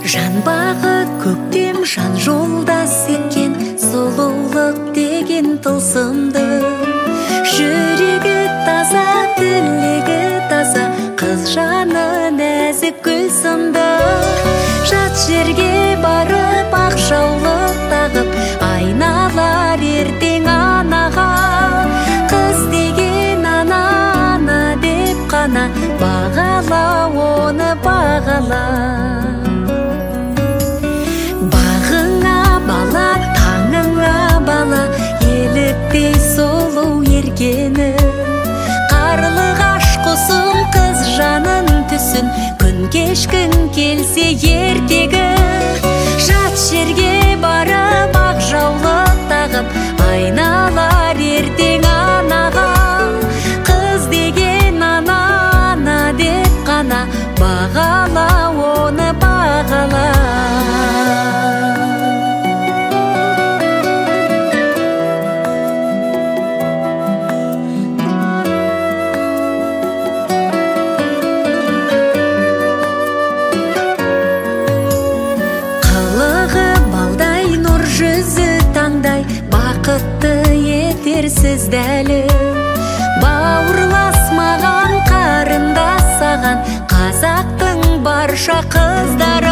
Жан бақыт көктем жан жолдас еткен, сұлулық деген тылсымды. Жүрегі таза, тілегі таза, қыз жаны нәзік гүл сынды. Жат жерге барып ақ жаулық тағып, айналар ертең анаға. Қыз деген ана, ана деп қана бағала, оны бағала. Бағыңа бала, таңыңа бала, еліктей сұлу ергені. Қарлығаш құсым қыз жанын түсін, күн кешкін келсе ертегі. Жат жерге барып ақ жаулық тағып, айналар ертең анаға. Қыз деген ана, ана деп қана бағала, оны бағала. Бақытты етер сіздәлі, бауырлас маған, қарындас саған, қазақтың барша қыздары.